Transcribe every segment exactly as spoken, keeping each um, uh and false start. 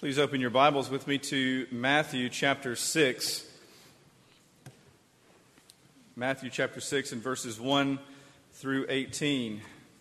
Please open your Bibles with me to Matthew chapter six. Matthew chapter six and verses one through eighteen.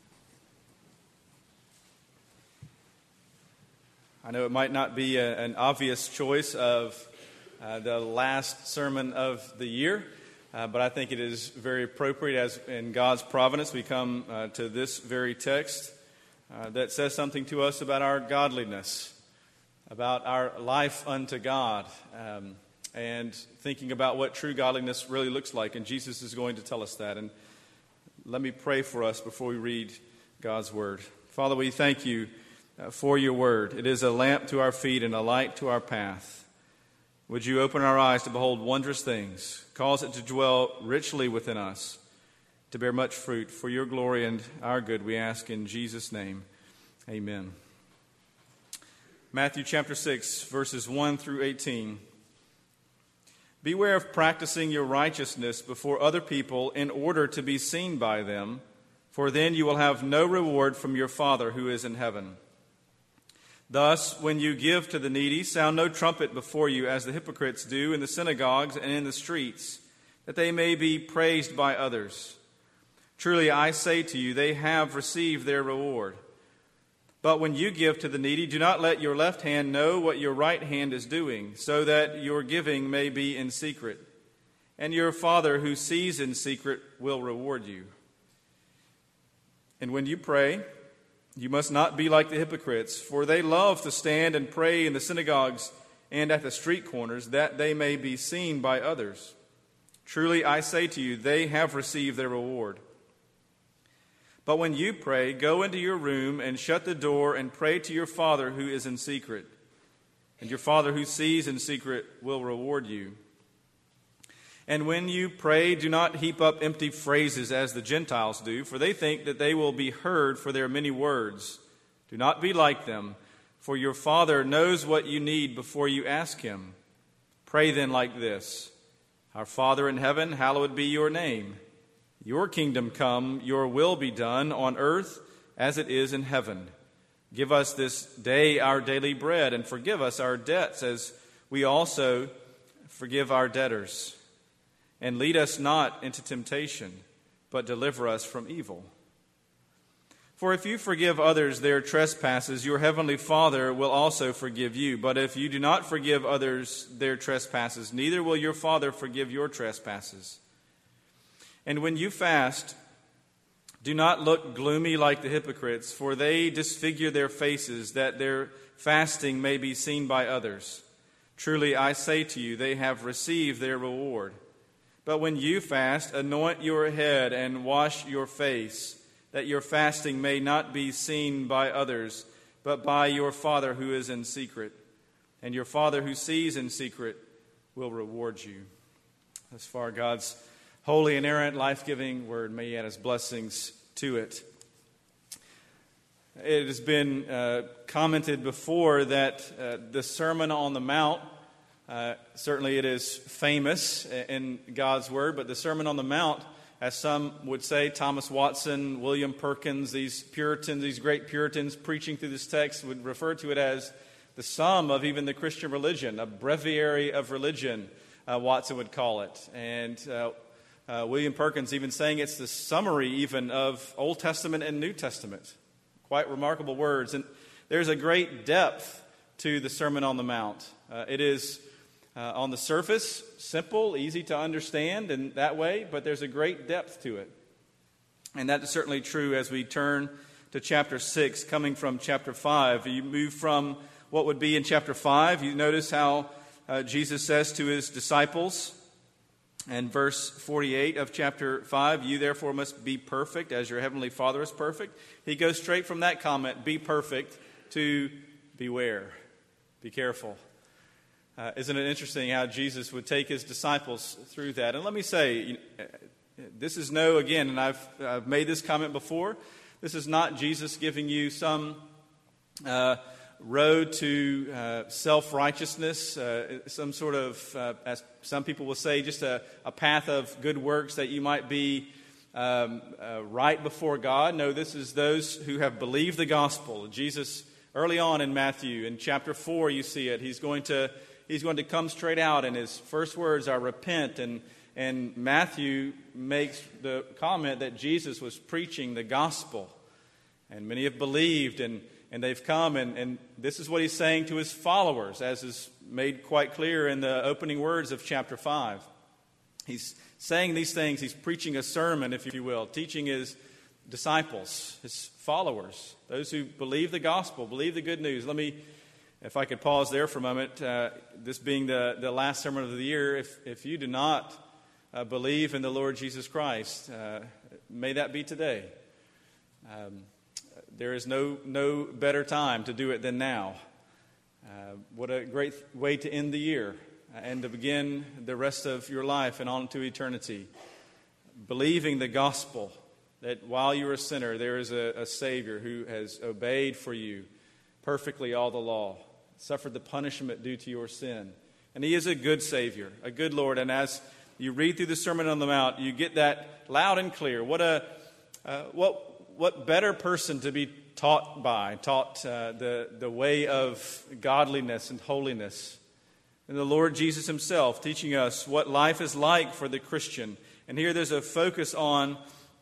I know it might not be a, an obvious choice of uh, the last sermon of the year, uh, but I think it is very appropriate as in God's providence we come uh, to this very text uh, that says something to us about our godliness, about our life unto God, um, and thinking about what true godliness really looks like. And Jesus is going to tell us that. And let me pray for us before we read God's Word. Father, we thank you uh, for your Word. It is a lamp to our feet and a light to our path. Would you open our eyes to behold wondrous things, cause it to dwell richly within us, to bear much fruit for your glory and our good, we ask in Jesus' name. Amen. Matthew chapter six, verses one through eighteen. Beware of practicing your righteousness before other people in order to be seen by them, for then you will have no reward from your Father who is in heaven. Thus, when you give to the needy, sound no trumpet before you as the hypocrites do in the synagogues and in the streets, that they may be praised by others. Truly, I say to you, they have received their reward. But when you give to the needy, do not let your left hand know what your right hand is doing, so that your giving may be in secret. And your Father who sees in secret will reward you. And when you pray, you must not be like the hypocrites, for they love to stand and pray in the synagogues and at the street corners, that they may be seen by others. Truly, I say to you, they have received their reward. But when you pray, go into your room and shut the door and pray to your Father who is in secret. And your Father who sees in secret will reward you. And when you pray, do not heap up empty phrases as the Gentiles do, for they think that they will be heard for their many words. Do not be like them, for your Father knows what you need before you ask him. Pray then like this: Our Father in heaven, hallowed be your name. Your kingdom come, your will be done on earth as it is in heaven. Give us this day our daily bread, and forgive us our debts as we also forgive our debtors. And lead us not into temptation, but deliver us from evil. For if you forgive others their trespasses, your heavenly Father will also forgive you. But if you do not forgive others their trespasses, neither will your Father forgive your trespasses. And when you fast, do not look gloomy like the hypocrites, for they disfigure their faces, that their fasting may be seen by others. Truly, I say to you, they have received their reward. But when you fast, anoint your head and wash your face, that your fasting may not be seen by others, but by your Father who is in secret. And your Father who sees in secret will reward you. As far God's holy, inerrant, life-giving word, may he add his blessings to it. It has been uh, commented before that uh, the Sermon on the Mount, uh, certainly it is famous in God's word, but the Sermon on the Mount, as some would say, Thomas Watson, William Perkins, these Puritans, these great Puritans preaching through this text would refer to it as the sum of even the Christian religion, a breviary of religion, uh, Watson would call it. And uh, Uh, William Perkins even saying it's the summary even of Old Testament and New Testament. Quite remarkable words. And there's a great depth to the Sermon on the Mount. Uh, it is uh, on the surface simple, easy to understand in that way, but there's a great depth to it. And that is certainly true as we turn to chapter six, coming from chapter five. You move from what would be in chapter five. You notice how uh, Jesus says to his disciples, and verse forty-eight of chapter five, you therefore must be perfect as your heavenly Father is perfect. He goes straight from that comment, be perfect, to beware, be careful. Uh, isn't it interesting how Jesus would take his disciples through that? And let me say, you know, this is no, again, and I've, I've made this comment before, this is not Jesus giving you some uh, road to uh, self-righteousness, uh, some sort of, uh, as some people will say, just a, a path of good works that you might be um, uh, right before God. No, this is those who have believed the gospel. Jesus early on in Matthew. In chapter four, you see it. He's going to he's going to come straight out, and his first words are repent. And, and Matthew makes the comment that Jesus was preaching the gospel. And many have believed, and, and they've come, and, and this is what he's saying to his followers, as is made quite clear in the opening words of chapter five. He's saying these things. He's preaching a sermon, if you will, teaching his disciples, his followers, those who believe the gospel, believe the good news. Let me, if I could pause there for a moment, uh, this being the, the last sermon of the year, if, if you do not uh, believe in the Lord Jesus Christ, uh, may that be today. Um, there is no, no better time to do it than now. Uh, what a great way to end the year and to begin the rest of your life and on to eternity. Believing the gospel, that while you're a sinner, there is a, a Savior who has obeyed for you perfectly all the law, suffered the punishment due to your sin. And He is a good Savior, a good Lord. And as you read through the Sermon on the Mount, you get that loud and clear. What a uh, what what better person to be taught by, taught uh, the, the way of godliness and holiness than the Lord Jesus Himself, teaching us what life is like for the Christian. And here there's a focus on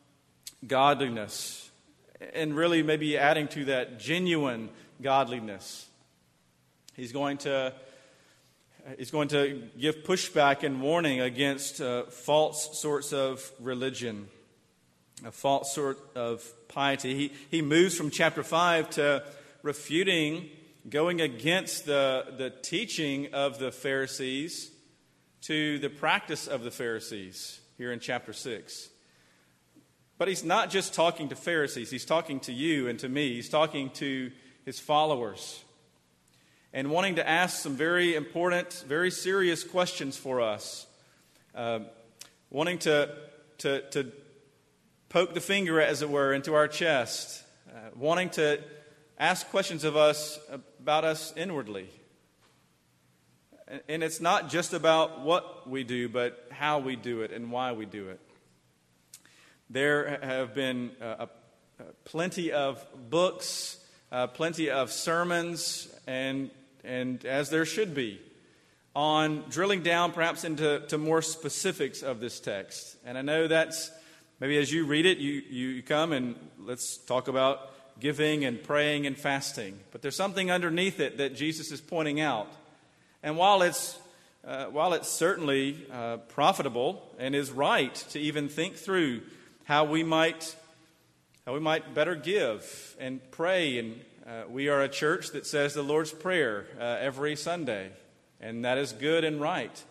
godliness, and really maybe adding to that genuine godliness. He's going to he's going to give pushback and warning against uh, false sorts of religion, a false sort of piety. He he moves from chapter five to refuting, going against the the teaching of the Pharisees to the practice of the Pharisees here in chapter six. But he's not just talking to Pharisees. He's talking to you and to me. He's talking to his followers and wanting to ask some very important, very serious questions for us. Uh, wanting to, to, to poke the finger, as it were, into our chest. Uh, wanting to ask questions of us about us inwardly. And it's not just about what we do, but how we do it and why we do it. There have been uh, uh, plenty of books, uh, plenty of sermons, and and as there should be, on drilling down perhaps into to more specifics of this text. And I know that's, maybe as you read it, you, you come and let's talk about giving and praying and fasting. But there's something underneath it that Jesus is pointing out. And while it's uh, while it's certainly uh, profitable and is right to even think through how we might how we might better give and pray, and uh, we are a church that says the Lord's Prayer uh, every Sunday, and that is good and right.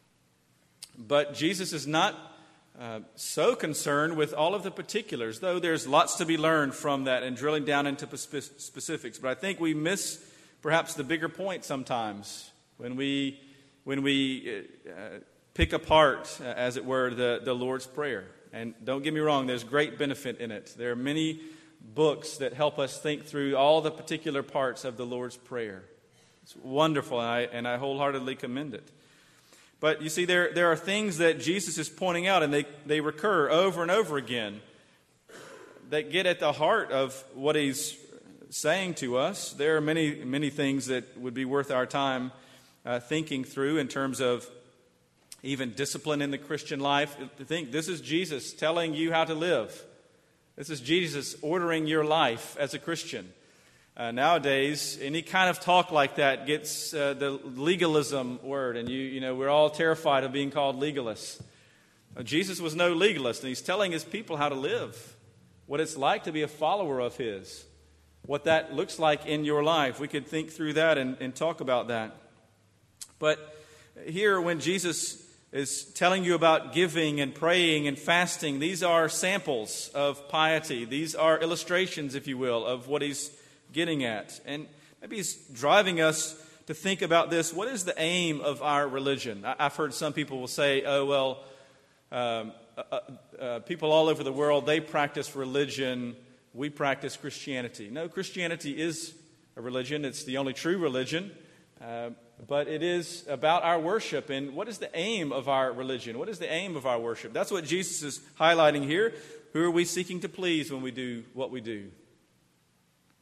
But Jesus is not uh, so concerned with all of the particulars, though there's lots to be learned from that and drilling down into specifics. But I think we miss perhaps the bigger point sometimes when we when we uh, pick apart, uh, as it were, the, the Lord's Prayer. And don't get me wrong, there's great benefit in it. There are many books that help us think through all the particular parts of the Lord's Prayer. It's wonderful, and I, and I wholeheartedly commend it. But you see, there, there are things that Jesus is pointing out, and they, they recur over and over again, that get at the heart of what He's saying to us. There are many, many things that would be worth our time uh, thinking through in terms of even discipline in the Christian life. To think this is Jesus telling you how to live. This is Jesus ordering your life as a Christian. Uh, nowadays, any kind of talk like that gets uh, the legalism word, and you you know we're all terrified of being called legalists. Uh, Jesus was no legalist, and He's telling His people how to live, what it's like to be a follower of His, what that looks like in your life. We could think through that and, and talk about that. But here, when Jesus is telling you about giving and praying and fasting, these are samples of piety. These are illustrations, if you will, of what He's getting at. And maybe He's driving us to think about this. What is the aim of our religion? I've heard some people will say, oh, well, um, uh, uh, people all over the world, they practice religion. We practice Christianity. No, Christianity is a religion. It's the only true religion. Uh, But it is about our worship. And what is the aim of our religion? What is the aim of our worship? That's what Jesus is highlighting here. Who are we seeking to please when we do what we do?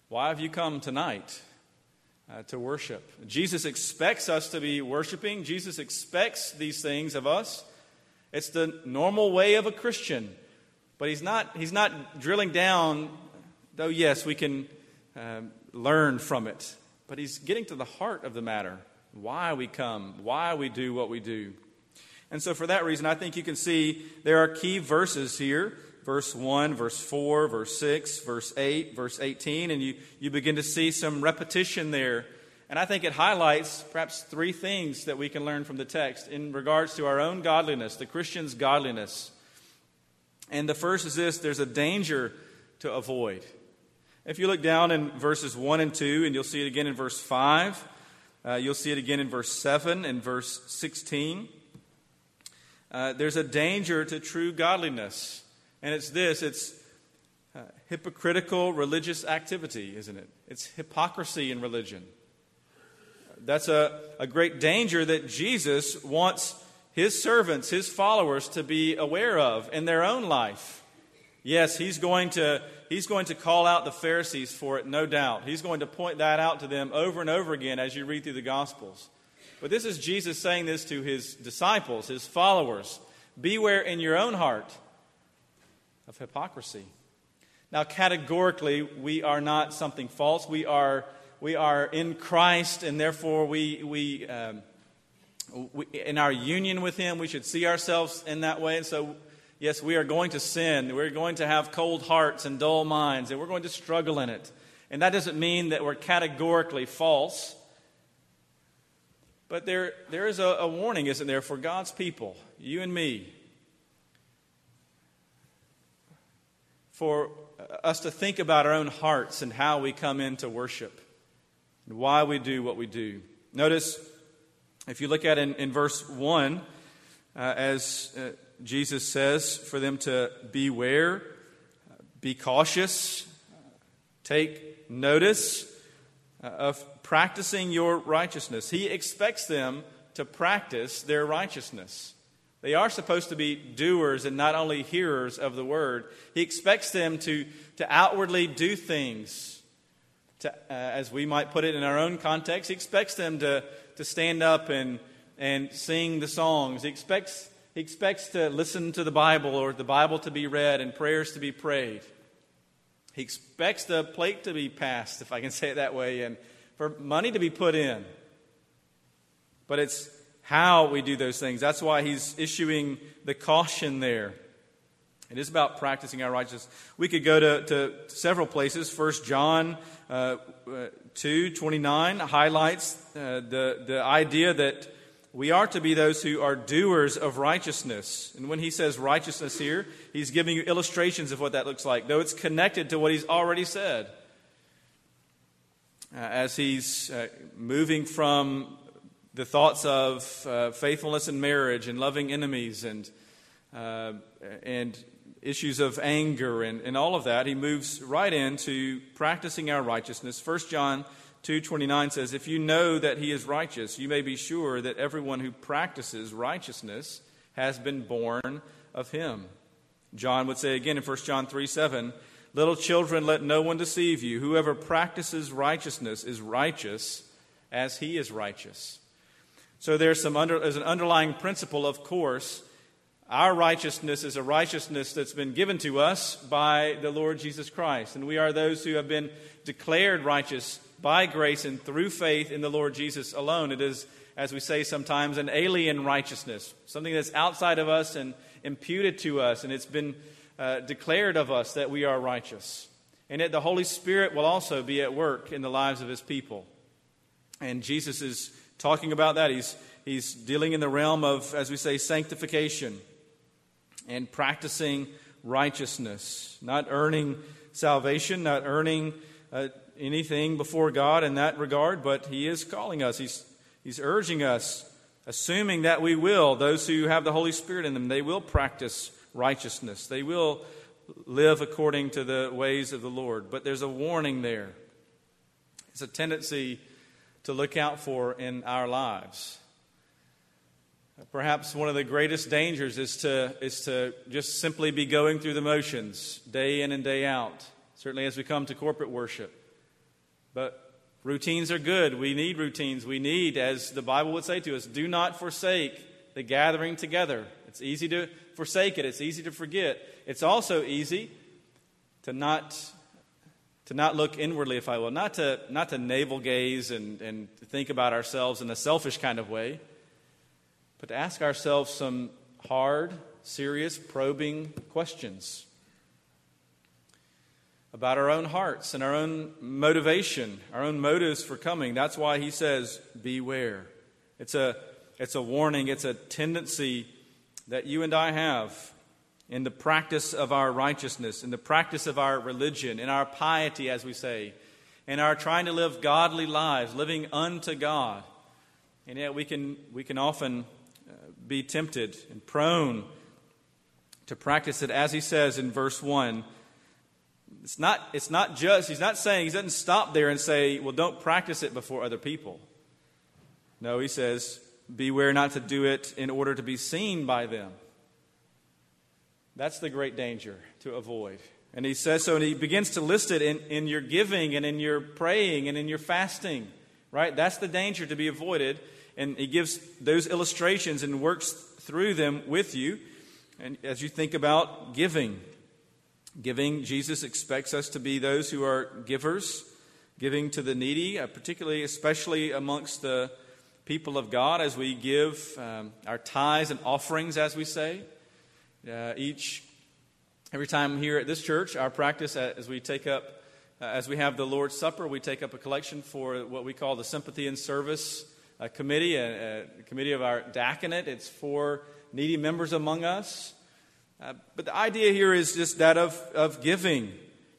Why have you come tonight uh, to worship? Jesus expects us to be worshiping. Jesus expects these things of us. It's the normal way of a Christian. But he's not, he's not drilling down, though yes, we can uh, learn from it. But he's getting to the heart of the matter. Why we come, why we do what we do. And so for that reason, I think you can see there are key verses here. Verse one, verse four, verse six, verse eight, verse eighteen. And you, you begin to see some repetition there. And I think it highlights perhaps three things that we can learn from the text in regards to our own godliness, the Christian's godliness. And the first is this: there's a danger to avoid. If you look down in verses one and two, and you'll see it again in verse five, uh, you'll see it again in verse seven and verse sixteen. Uh, there's a danger to true godliness. And it's this, it's uh, hypocritical religious activity, isn't it? It's hypocrisy in religion. That's a, a great danger that Jesus wants his servants, his followers, to be aware of in their own life. Yes, he's going to he's going to call out the Pharisees for it, no doubt. He's going to point that out to them over and over again as you read through the Gospels. But this is Jesus saying this to his disciples, his followers. Beware in your own heart of hypocrisy. Now, categorically, we are not something false. We are we are in Christ, and therefore we we, um, we in our union with Him, we should see ourselves in that way. And so, yes, we are going to sin. We're going to have cold hearts and dull minds, and we're going to struggle in it. And that doesn't mean that we're categorically false. But there, there is a, a warning, isn't there, for God's people, you and me, for us to think about our own hearts and how we come into worship and why we do what we do. Notice, if you look at it in, in verse one, uh, as uh, Jesus says for them to beware, be cautious, take notice uh, of practicing your righteousness. He expects them to practice their righteousness. They are supposed to be doers and not only hearers of the word. He expects them to, to outwardly do things. To, uh, as we might put it in our own context, he expects them to, to stand up and, and sing the songs. He expects, he expects to listen to the Bible, or the Bible to be read and prayers to be prayed. He expects the plate to be passed, if I can say it that way, and for money to be put in. But it's how we do those things. That's why he's issuing the caution there. It is about practicing our righteousness. We could go to, to several places. First John uh, two twenty-nine highlights uh, the, the idea that we are to be those who are doers of righteousness. And when he says righteousness here, he's giving you illustrations of what that looks like, though it's connected to what he's already said. Uh, as he's uh, moving from the thoughts of uh, faithfulness in marriage and loving enemies and uh, and issues of anger and, and all of that, he moves right into practicing our righteousness. First John two twenty-nine says, "If you know that he is righteous, you may be sure that everyone who practices righteousness has been born of him." John would say again in First John three seven, "Little children, let no one deceive you. Whoever practices righteousness is righteous as he is righteous." So there's some under, there's an underlying principle, of course. Our righteousness is a righteousness that's been given to us by the Lord Jesus Christ. And we are those who have been declared righteous by grace and through faith in the Lord Jesus alone. It is, as we say sometimes, an alien righteousness, something that's outside of us and imputed to us, and it's been uh, declared of us that we are righteous. And yet the Holy Spirit will also be at work in the lives of his people. And Jesus is talking about that. He's, he's dealing in the realm of, as we say, sanctification and practicing righteousness, not earning salvation, not earning uh, anything before God in that regard, but he is calling us. He's, he's urging us, assuming that we will, those who have the Holy Spirit in them, they will practice righteousness. They will live according to the ways of the Lord. But there's a warning there. It's a tendency to look out for in our lives. Perhaps one of the greatest dangers is to is to just simply be going through the motions day in and day out, certainly as we come to corporate worship. But routines are good. We need routines. We need, as the Bible would say to us, do not forsake the gathering together. It's easy to forsake it. It's easy to forget. It's also easy to not to not look inwardly, if I will, not to not to navel gaze and, and think about ourselves in a selfish kind of way, but to ask ourselves some hard, serious, probing questions about our own hearts and our own motivation, our own motives for coming. That's why he says, beware. It's a, it's a warning. It's a tendency that you and I have in the practice of our righteousness, in the practice of our religion, in our piety, as we say, in our trying to live godly lives, living unto God. And yet we can, we can often uh, be tempted and prone to practice it, as he says in verse one. It's not, it's not just, he's not saying, he doesn't stop there and say, well, don't practice it before other people. No, he says, beware not to do it in order to be seen by them. That's the great danger to avoid. And he says so, and he begins to list it in, in your giving and in your praying and in your fasting, right? That's the danger to be avoided. And he gives those illustrations and works through them with you. And as you think about giving, Giving, Jesus expects us to be those who are givers, giving to the needy, uh, particularly, especially amongst the people of God as we give um, our tithes and offerings, as we say. Uh, each, every time here at this church, our practice uh, as we take up, uh, as we have the Lord's Supper, we take up a collection for what we call the Sympathy and Service uh, Committee, a, a committee of our diaconate. It's for needy members among us. Uh, but the idea here is just that of, of giving.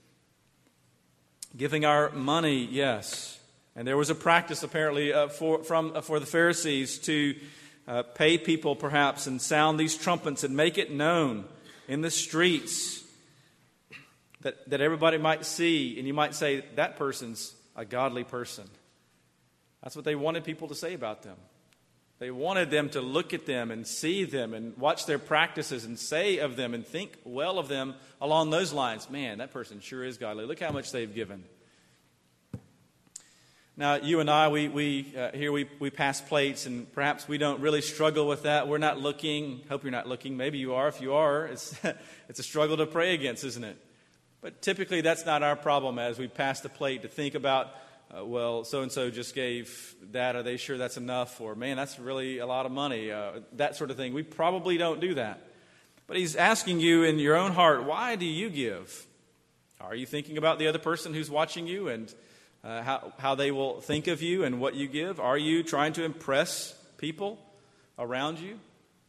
Giving our money, yes. And there was a practice apparently uh, for, from, uh, for the Pharisees to uh, pay people perhaps and sound these trumpets and make it known in the streets that, that everybody might see. And you might say, that person's a godly person. That's what they wanted people to say about them. They wanted them to look at them and see them and watch their practices and say of them and think well of them along those lines. Man, that person sure is godly. Look how much they've given. Now, you and I, we, we uh, here we, we pass plates, and perhaps we don't really struggle with that. We're not looking. Hope you're not looking. Maybe you are. If you are, it's, it's a struggle to pray against, isn't it? But typically that's not our problem as we pass the plate to think about, Uh, well, so-and-so just gave that. Are they sure that's enough? Or, man, that's really a lot of money. Uh, that sort of thing. We probably don't do that. But he's asking you in your own heart, why do you give? Are you thinking about the other person who's watching you and uh, how, how they will think of you and what you give? Are you trying to impress people around you?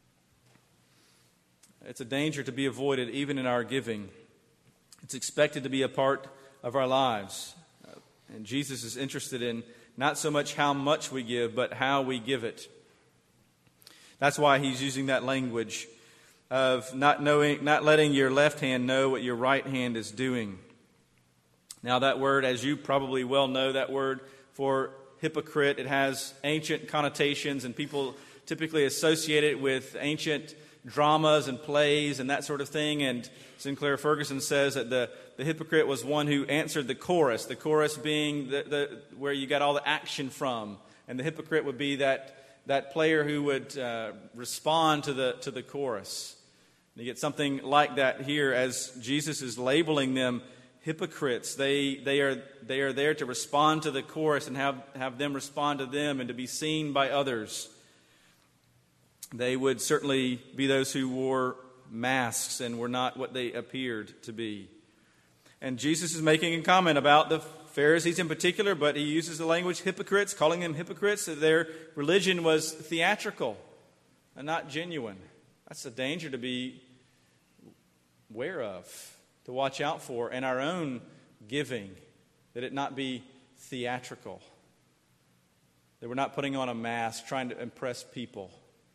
It's a danger to be avoided even in our giving. It's expected to be a part of our lives. And Jesus is interested in not so much how much we give, but how we give it. That's why he's using that language of not knowing, not letting your left hand know what your right hand is doing. Now that word, as you probably well know, that word for hypocrite, it has ancient connotations, and people typically associate it with ancient dramas and plays and that sort of thing. And Sinclair Ferguson says that the, the hypocrite was one who answered the chorus, the chorus being the, the where you got all the action from. And the hypocrite would be that, that player who would uh, respond to the, to the chorus. And you get something like that here as Jesus is labeling them hypocrites. They, they, are, they are there to respond to the chorus and have, have them respond to them and to be seen by others. They would certainly be those who wore masks and were not what they appeared to be. And Jesus is making a comment about the Pharisees in particular, but he uses the language hypocrites, calling them hypocrites, that their religion was theatrical and not genuine. That's a danger to be aware of, to watch out for in our own giving, that it not be theatrical. That we're not putting on a mask, trying to impress people.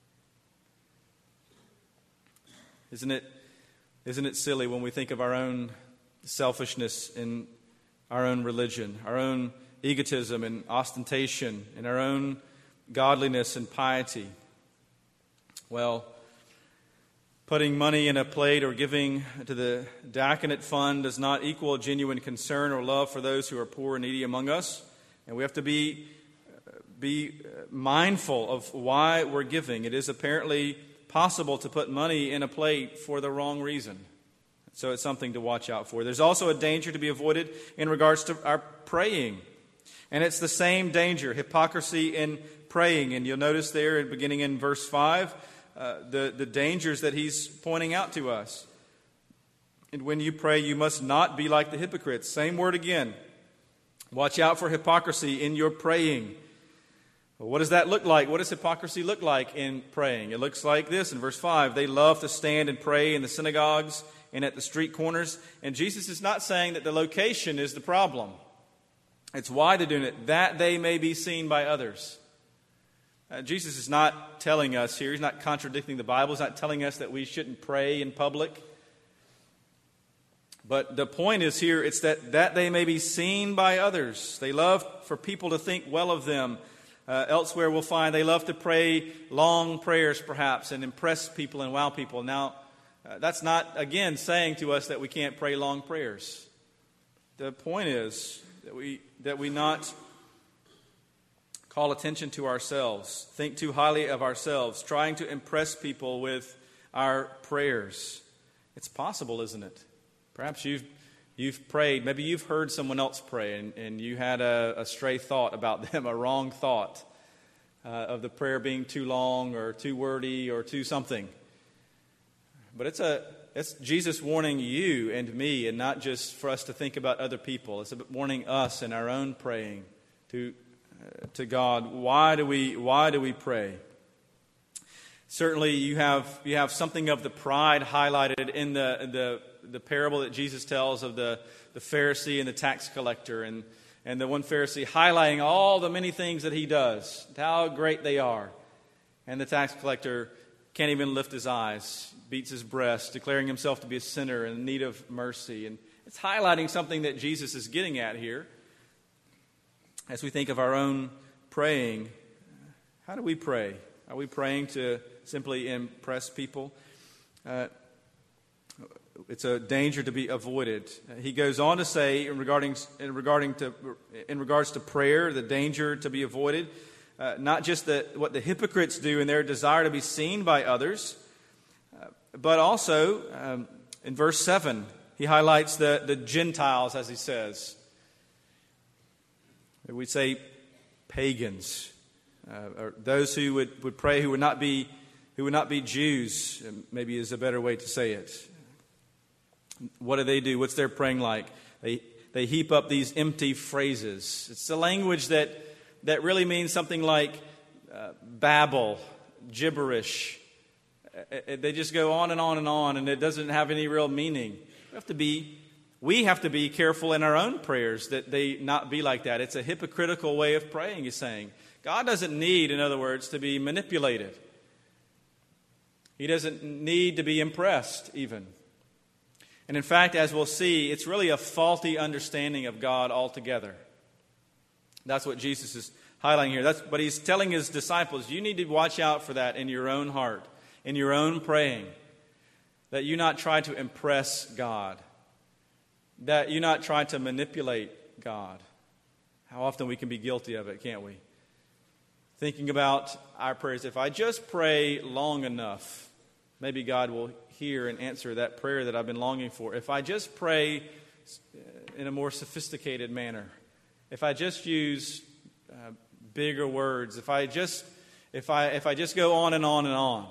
Isn't it, isn't it silly when we think of our own selfishness in our own religion, our own egotism and ostentation, and our own godliness and piety? Well, Putting money in a plate or giving to the diaconate fund does not equal genuine concern or love for those who are poor and needy among us. And we have to be, be mindful of why we're giving. It is apparently possible to put money in a plate for the wrong reason. So it's something to watch out for. There's also a danger to be avoided in regards to our praying. And it's the same danger, hypocrisy in praying. And you'll notice there, beginning in verse five, uh, the, the dangers that he's pointing out to us. And when you pray, you must not be like the hypocrites. Same word again. Watch out for hypocrisy in your praying. Well, what does that look like? What does hypocrisy look like in praying? It looks like this in verse five. They love to stand and pray in the synagogues and at the street corners. And Jesus is not saying that the location is the problem. It's why they're doing it, that they may be seen by others. Uh, Jesus is not telling us here, he's not contradicting the Bible, he's not telling us that we shouldn't pray in public. But the point is here, it's that, that they may be seen by others. They love for people to think well of them. Uh, elsewhere we'll find they love to pray long prayers perhaps and impress people and wow people. Now, uh, that's not, again, saying to us that we can't pray long prayers. The point is that we that we not call attention to ourselves, think too highly of ourselves, trying to impress people with our prayers. It's possible, isn't it? Perhaps you've you've prayed, maybe you've heard someone else pray, and, and you had a, a stray thought about them, a wrong thought uh, of the prayer being too long or too wordy or too something. But it's a It's Jesus warning you and me, and not just for us to think about other people. It's warning us in our own praying to uh, to God. Why do we why do we pray? Certainly, you have you have something of the pride highlighted in the the, the parable that Jesus tells of the, the Pharisee and the tax collector, and and the one Pharisee highlighting all the many things that he does, how great they are, and the tax collector can't even lift his eyes, beats his breast, declaring himself to be a sinner in need of mercy. And it's highlighting something that Jesus is getting at here. As we think of our own praying, how do we pray? Are we praying to simply impress people? Uh, it's a danger to be avoided. He goes on to say, in regarding in regarding to in regards to prayer, the danger to be avoided. Uh, not just the, what the hypocrites do in their desire to be seen by others, uh, but also um, in verse seven, he highlights the, the Gentiles, as he says. We say pagans, uh, or those who would, would pray who would not be who would not be Jews, maybe is a better way to say it. What do they do? What's their praying like? They they heap up these empty phrases. It's the language that that really means something like uh, babble, gibberish. Uh, they just go on and on and on, and it doesn't have any real meaning. We have to be, we have to be careful in our own prayers that they not be like that. It's a hypocritical way of praying, he's saying. God doesn't need, in other words, to be manipulated. He doesn't need to be impressed, even. And in fact, as we'll see, it's really a faulty understanding of God altogether. That's what Jesus is highlighting here. That's, but he's telling his disciples, you need to watch out for that in your own heart, in your own praying, that you not try to impress God, that you not try to manipulate God. How often we can be guilty of it, can't we? Thinking about our prayers. If I just pray long enough, maybe God will hear and answer that prayer that I've been longing for. If I just pray in a more sophisticated manner, if I just use uh, bigger words, if I just if I if I just go on and on and on,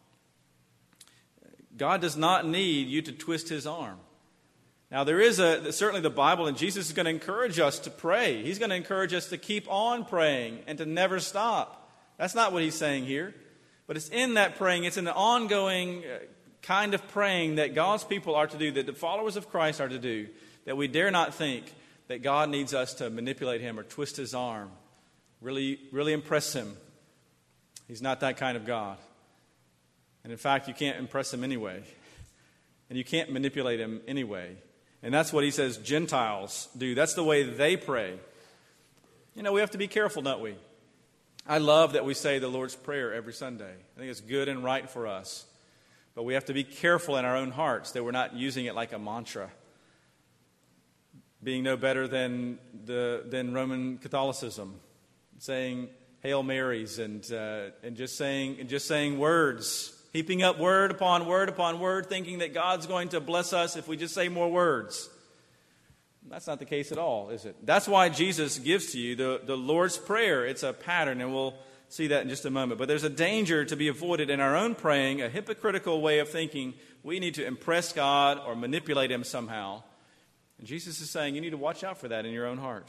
God does not need you to twist his arm. Now there is a certainly the Bible, and Jesus is going to encourage us to pray. He's going to encourage us to keep on praying and to never stop. That's not what he's saying here, but it's in that praying. It's in the ongoing kind of praying that God's people are to do, that the followers of Christ are to do, that we dare not think that God needs us to manipulate him or twist his arm, really, really impress him. He's not that kind of God. And in fact, you can't impress him anyway. And you can't manipulate him anyway. And that's what he says Gentiles do. That's the way they pray. You know, we have to be careful, don't we? I love that we say the Lord's Prayer every Sunday. I think it's good and right for us. But we have to be careful in our own hearts that we're not using it like a mantra, being no better than the than Roman Catholicism, saying Hail Marys and uh, and just saying and just saying words, heaping up word upon word upon word, thinking that God's going to bless us if we just say more words. That's not the case at all, is it? That's why Jesus gives to you the, the Lord's Prayer. It's a pattern, and we'll see that in just a moment. But there's a danger to be avoided in our own praying, a hypocritical way of thinking we need to impress God or manipulate Him somehow. And Jesus is saying you need to watch out for that in your own heart.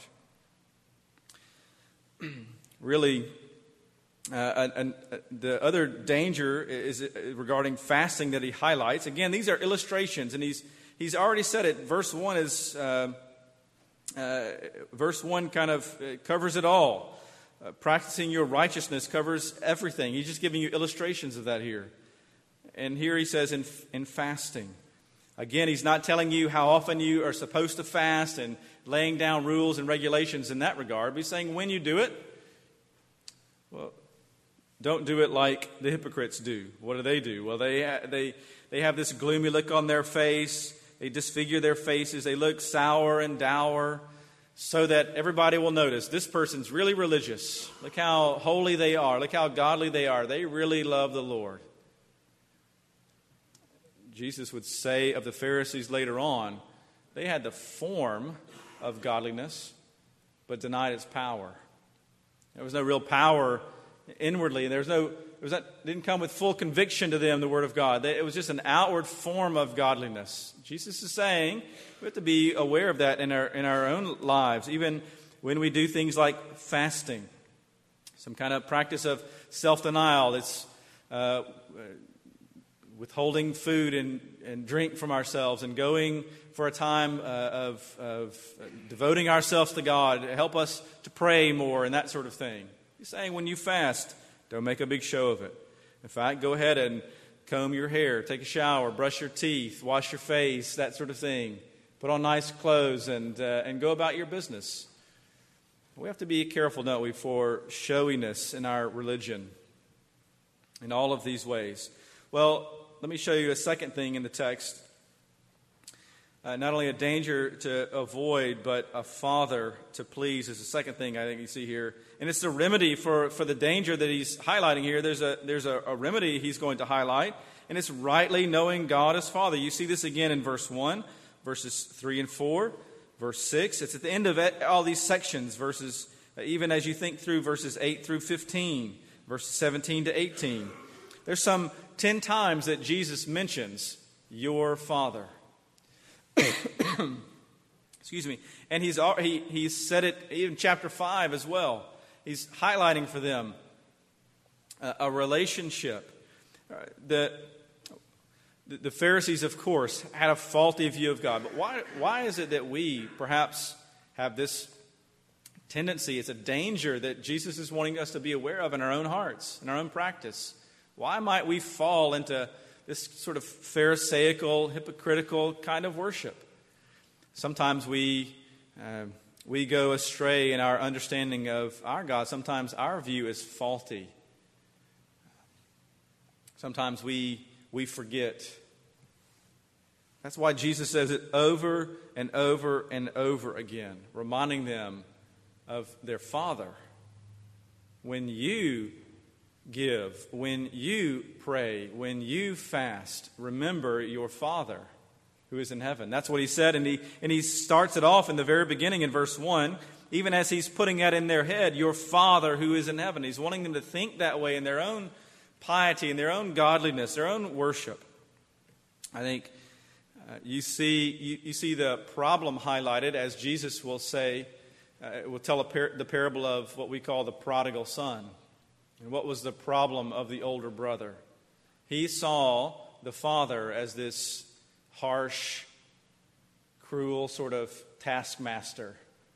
Really, uh, and, and the other danger is regarding fasting that he highlights. Again, these are illustrations, and he's he's already said it. Verse one is uh, uh, verse one kind of covers it all. Uh, practicing your righteousness covers everything. He's just giving you illustrations of that here. And here he says in in fasting. Again, he's not telling you how often you are supposed to fast and laying down rules and regulations in that regard. But he's saying when you do it, well, don't do it like the hypocrites do. What do they do? Well, they they they have this gloomy look on their face. They disfigure their faces. They look sour and dour so that everybody will notice this person's really religious. Look how holy they are. Look how godly they are. They really love the Lord. Jesus would say of the Pharisees later on, they had the form of godliness, but denied its power. There was no real power inwardly. There was no, it was not, didn't come with full conviction to them, the Word of God. It was just an outward form of godliness. Jesus is saying we have to be aware of that in our in our own lives, even when we do things like fasting, some kind of practice of self-denial. It's uh, withholding food and, and drink from ourselves and going for a time uh, of, of devoting ourselves to God, help us to pray more and that sort of thing. He's saying when you fast, don't make a big show of it. In fact, go ahead and comb your hair, take a shower, brush your teeth, wash your face, that sort of thing. Put on nice clothes and uh, and go about your business. We have to be careful, don't we, for showiness in our religion in all of these ways. Well, let me show you a second thing in the text. Uh, not only a danger to avoid, but a father to please is the second thing I think you see here. And it's the remedy for, for the danger that he's highlighting here. There's a there's a, a remedy he's going to highlight, and it's rightly knowing God as Father. You see this again in verse one, verses three and four, verse six. It's at the end of it, all these sections, verses, uh, even as you think through verses eight through fifteen, verses seventeen to eighteen. There's some ten times that Jesus mentions your Father. Excuse me. And he's he he's said it in chapter five as well. He's highlighting for them a, a relationship. Uh, the the Pharisees, of course, had a faulty view of God. But why why is it that we perhaps have this tendency? It's a danger that Jesus is wanting us to be aware of in our own hearts, in our own practice. Why might we fall into this sort of pharisaical, hypocritical kind of worship? Sometimes we uh, we go astray in our understanding of our God. Sometimes our view is faulty. Sometimes we we forget. That's why Jesus says it over and over and over again, reminding them of their Father. When you give, when you pray, when you fast, remember your Father who is in heaven. That's what he said, and he and he starts it off in the very beginning in verse one, even as he's putting that in their head, your Father who is in heaven. He's wanting them to think that way in their own piety, in their own godliness, their own worship. I think uh, you see you, you see the problem highlighted as Jesus will say, uh, will tell a par- the parable of what we call the prodigal son. And what was the problem of the older brother? He saw the father as this harsh, cruel sort of taskmaster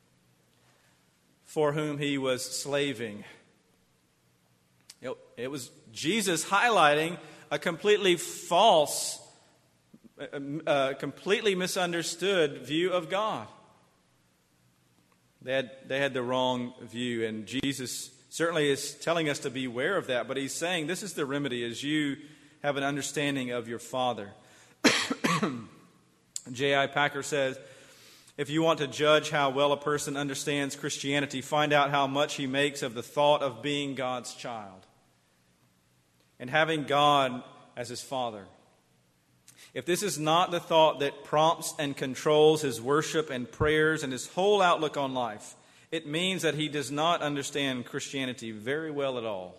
for whom he was slaving. It, it was Jesus highlighting a completely false, a completely misunderstood view of God. They had, they had the wrong view, and Jesus certainly is telling us to be aware of that, but he's saying this is the remedy as you have an understanding of your Father. J I Packer says, if you want to judge how well a person understands Christianity, find out how much he makes of the thought of being God's child and having God as his Father. If this is not the thought that prompts and controls his worship and prayers and his whole outlook on life, it means that he does not understand Christianity very well at all.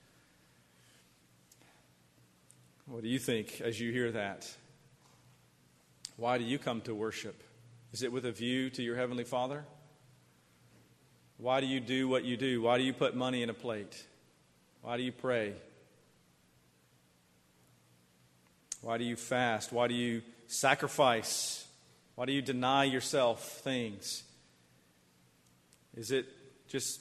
What do you think as you hear that? Why do you come to worship? Is it with a view to your Heavenly Father? Why do you do what you do? Why do you put money in a plate? Why do you pray? Why do you fast? Why do you sacrifice? Why do you deny yourself things? Is it just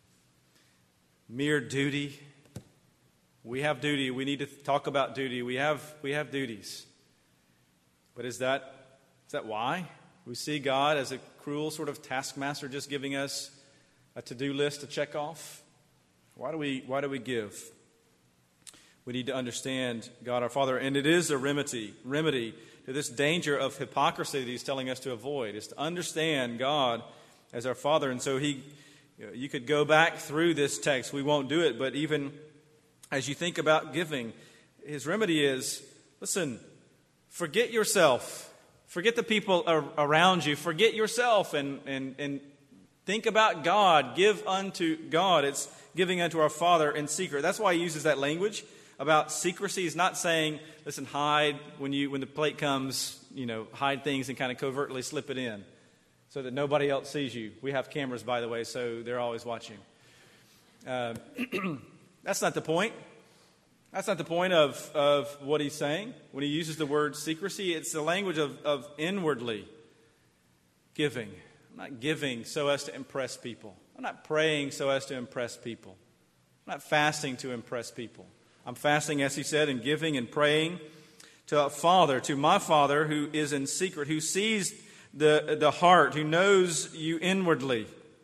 mere duty? We have duty. We need to talk about duty. We have we have duties. But is that is that why? We see God as a cruel sort of taskmaster just giving us a to-do list to check off? Why do we why do we give? We need to understand God our Father, and it is a remedy, remedy to this danger of hypocrisy that he's telling us to avoid, is to understand God as our Father. And so he, you know, you could go back through this text. We won't do it, but even as you think about giving, his remedy is, listen, forget yourself. Forget the people around you. Forget yourself and, and, and think about God. Give unto God. It's giving unto our Father in secret. That's why he uses that language about secrecy. He's not saying, listen, hide when you when the plate comes, you know, hide things and kind of covertly slip it in so that nobody else sees you. We have cameras, by the way, so they're always watching. Uh, that's not the point. That's not the point of, of what he's saying. When he uses the word secrecy, it's the language of, of inwardly giving. I'm not giving so as to impress people. I'm not praying so as to impress people. I'm not fasting to impress people. I'm fasting, as he said, and giving and praying to a Father, to my Father who is in secret, who sees the, the heart, who knows you inwardly.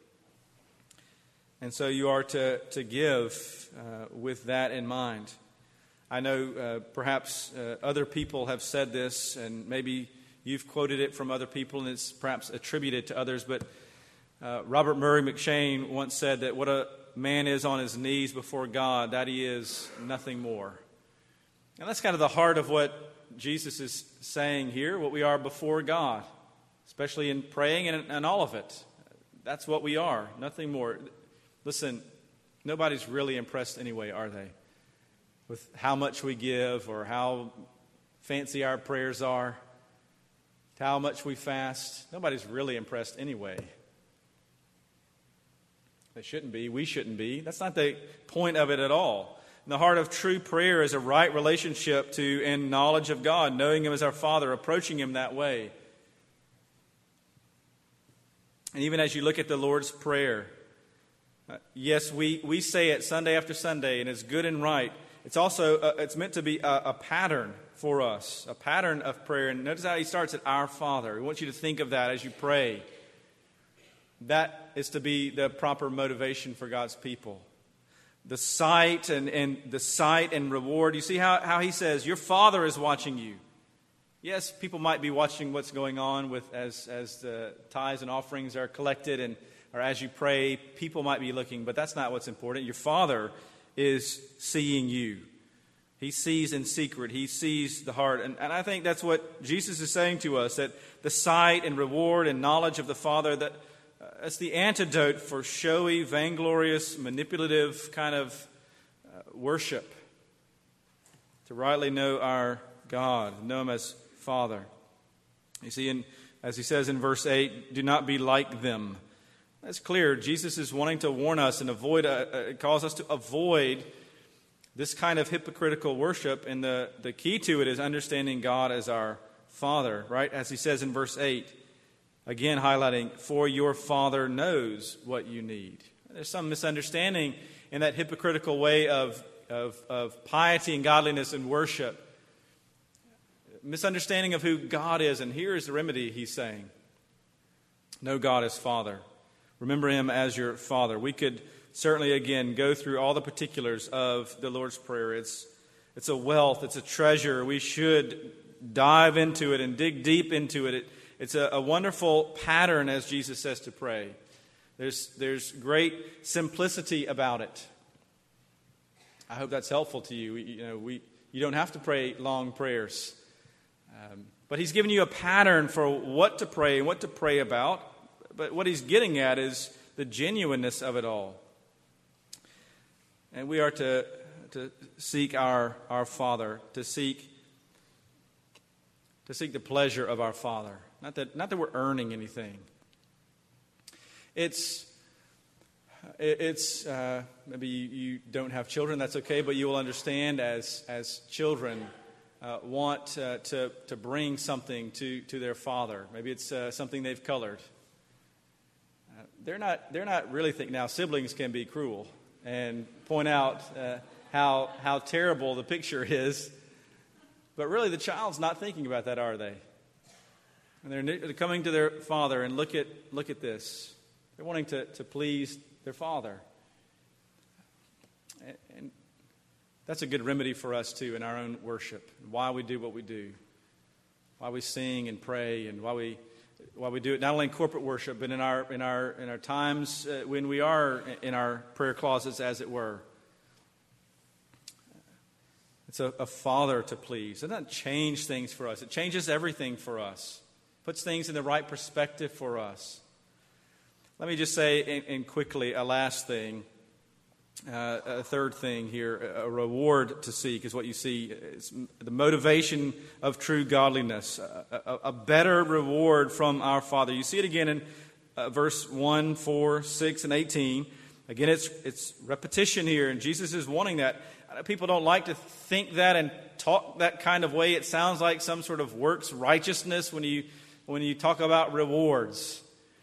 And so you are to, to give uh, with that in mind. I know uh, perhaps uh, other people have said this, and maybe you've quoted it from other people, and it's perhaps attributed to others, but uh, Robert Murray McCheyne once said that what a man is on his knees before God, that he is nothing more. And that's kind of the heart of what Jesus is saying here, what we are before God, especially in praying and, and all of it. That's what we are, nothing more. Listen, nobody's really impressed anyway, are they? With how much we give or how fancy our prayers are, how much we fast. Nobody's really impressed anyway. They shouldn't be. We shouldn't be. That's not the point of it at all. And the heart of true prayer is a right relationship to and knowledge of God, knowing Him as our Father, approaching Him that way. And even as you look at the Lord's Prayer, uh, yes, we, we say it Sunday after Sunday, and it's good and right. It's also uh, it's meant to be a, a pattern for us, a pattern of prayer. And notice how He starts at Our Father. We want you to think of that as you pray. That is to be the proper motivation for God's people. The sight and, and the sight and reward. You see how, how he says, your Father is watching you. Yes, people might be watching what's going on with as, as the tithes and offerings are collected and or as you pray, people might be looking, but that's not what's important. Your Father is seeing you. He sees in secret. He sees the heart. And, and I think that's what Jesus is saying to us, that the sight and reward and knowledge of the Father, that That's the antidote for showy, vainglorious, manipulative kind of uh, worship. To rightly know our God, know Him as Father. You see, in, as he says in verse eight, do not be like them. That's clear. Jesus is wanting to warn us and avoid, uh, uh, calls us to avoid this kind of hypocritical worship. And the, the key to it is understanding God as our Father, right? As he says in verse eight. Again, highlighting, for your Father knows what you need. There's some misunderstanding in that hypocritical way of, of, of piety and godliness and worship. Misunderstanding of who God is. And here is the remedy, he's saying. Know God as Father. Remember Him as your Father. We could certainly, again, go through all the particulars of the Lord's Prayer. It's It's a wealth. It's a treasure. We should dive into it and dig deep into it. it it's a, a wonderful pattern, as Jesus says, to pray. There's, there's great simplicity about it. I hope that's helpful to you. You know, we you don't have to pray long prayers. Um, but he's given you a pattern for what to pray and what to pray about. But what he's getting at is the genuineness of it all. And we are to, to seek our, our Father, to seek to seek the pleasure of our Father. Not that not that we're earning anything. It's it's uh, maybe you, you don't have children. That's okay, but you will understand as as children uh, want uh, to to bring something to to their father. Maybe it's uh, something they've colored. Uh, they're not they're not really thinking. Now siblings can be cruel and point out uh, how how terrible the picture is, but really the child's not thinking about that, are they? And they're, they're coming to their father and look at look at this. They're wanting to, to please their father. And, and that's a good remedy for us, too, in our own worship. Why we do what we do. Why we sing and pray, and why we why we do it not only in corporate worship, but in our in our in our times uh, when we are in our prayer closets, as it were. It's a, a father to please. It doesn't change things for us. It changes everything for us. Puts things in the right perspective for us. Let me just say, and quickly, a last thing, uh, a third thing here, a reward to seek is what you see. It's the motivation of true godliness, a, a, a better reward from our Father. You see it again in uh, verse one, four, six, and eighteen. Again, it's it's repetition here, and Jesus is wanting that. People don't like to think that and talk that kind of way. It sounds like some sort of works righteousness when you when you talk about rewards.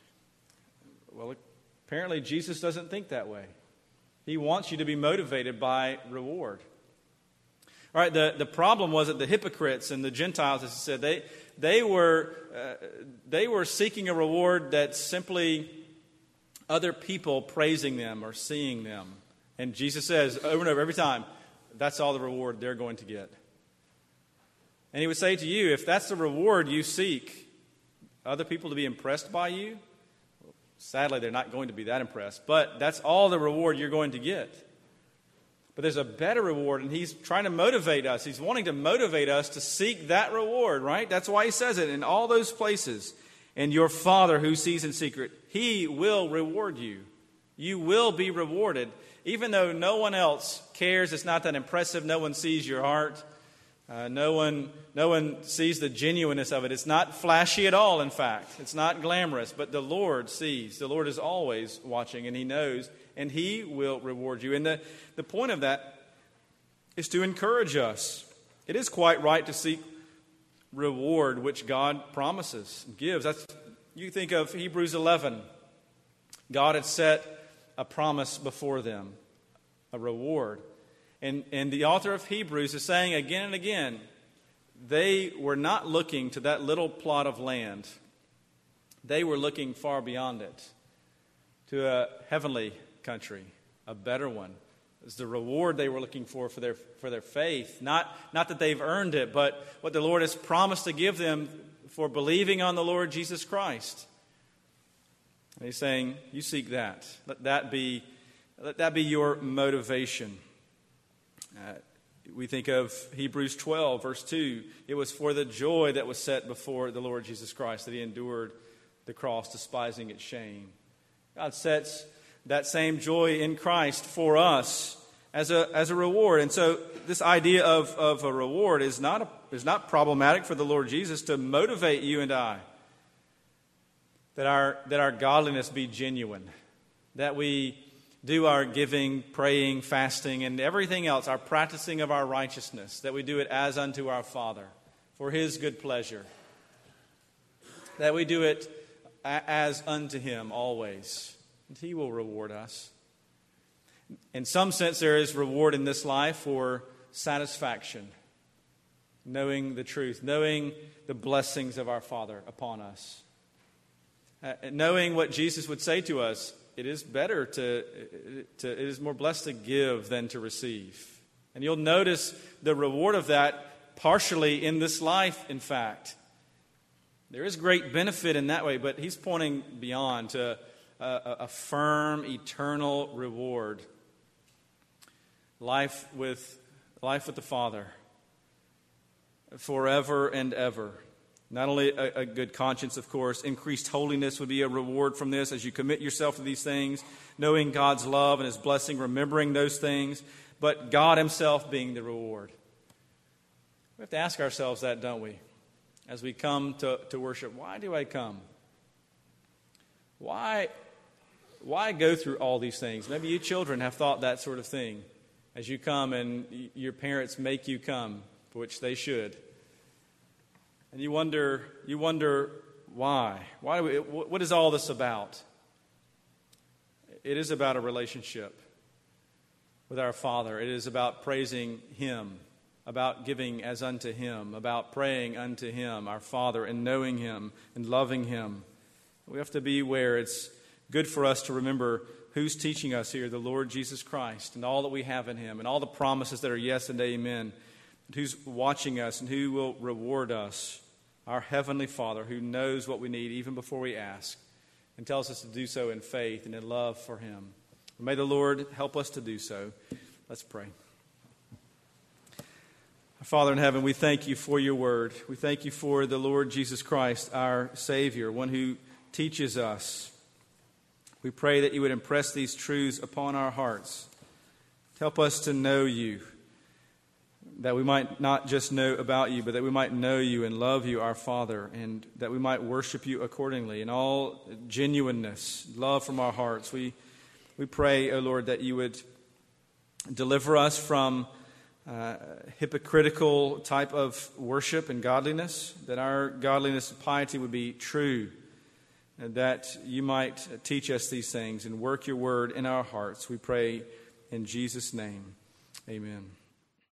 Well, apparently Jesus doesn't think that way. He wants you to be motivated by reward. All right, the, the problem was that the hypocrites and the Gentiles, as I said, they they were uh, they were seeking a reward that's simply other people praising them or seeing them. And Jesus says over and over every time, that's all the reward they're going to get. And he would say to you, if that's the reward you seek, other people to be impressed by you, sadly, they're not going to be that impressed. But that's all the reward you're going to get. But there's a better reward, and he's trying to motivate us. He's wanting to motivate us to seek that reward, right? That's why he says it in all those places. And your Father who sees in secret, he will reward you. You will be rewarded. Even though no one else cares, it's not that impressive. No one sees your heart. Uh, no one, no one sees the genuineness of it. It's not flashy at all, in fact. It's not glamorous, but the Lord sees. The Lord is always watching, and he knows, and he will reward you. And the, the point of that is to encourage us. It is quite right to seek reward which God promises and gives. That's, you think of Hebrews eleven. God had set a promise before them, a reward. And, and the author of Hebrews is saying again and again, they were not looking to that little plot of land. They were looking far beyond it, to a heavenly country, a better one. It was the reward they were looking for for their, for their faith. Not, not that they've earned it, but what the Lord has promised to give them for believing on the Lord Jesus Christ. And he's saying, you seek that. Let that be, let that be your motivation. Uh, we think of Hebrews twelve, verse two. It was for the joy that was set before the Lord Jesus Christ that he endured the cross, despising its shame. God sets that same joy in Christ for us as a as a reward. And so this idea of, of a reward is not, a, is not problematic for the Lord Jesus to motivate you and I. That our, that our godliness be genuine. That we do our giving, praying, fasting, and everything else, our practicing of our righteousness, that we do it as unto our Father, for his good pleasure. That we do it as unto him always, and he will reward us. In some sense, there is reward in this life for satisfaction, knowing the truth, knowing the blessings of our Father upon us. Uh, knowing what Jesus would say to us, it is better to, to, it is more blessed to give than to receive. And you'll notice the reward of that partially in this life, in fact. There is great benefit in that way, but he's pointing beyond to a, a, a firm, eternal reward. Life with, life with the Father, forever and ever. Not only a, a good conscience, of course, increased holiness would be a reward from this as you commit yourself to these things, knowing God's love and His blessing, remembering those things, but God Himself being the reward. We have to ask ourselves that, don't we? As we come to, to worship, why do I come? Why, why go through all these things? Maybe you children have thought that sort of thing as you come and your parents make you come, for which they should. And you wonder, you wonder why? Why do we, what is all this about? It is about a relationship with our Father. It is about praising Him, about giving as unto Him, about praying unto Him, our Father, and knowing Him and loving Him. We have to be aware. It's good for us to remember who's teaching us here, the Lord Jesus Christ, and all that we have in Him, and all the promises that are yes and amen, and who's watching us and who will reward us. Our Heavenly Father, who knows what we need even before we ask, and tells us to do so in faith and in love for Him. May the Lord help us to do so. Let's pray. Our Father in heaven, we thank You for Your word. We thank You for the Lord Jesus Christ, our Savior, one who teaches us. We pray that You would impress these truths upon our hearts. Help us to know You, that we might not just know about You, but that we might know You and love You, our Father, and that we might worship You accordingly in all genuineness, love from our hearts. We we pray, O Lord, that You would deliver us from uh, hypocritical type of worship and godliness, that our godliness and piety would be true, and that You might teach us these things and work Your word in our hearts. We pray in Jesus' name. Amen.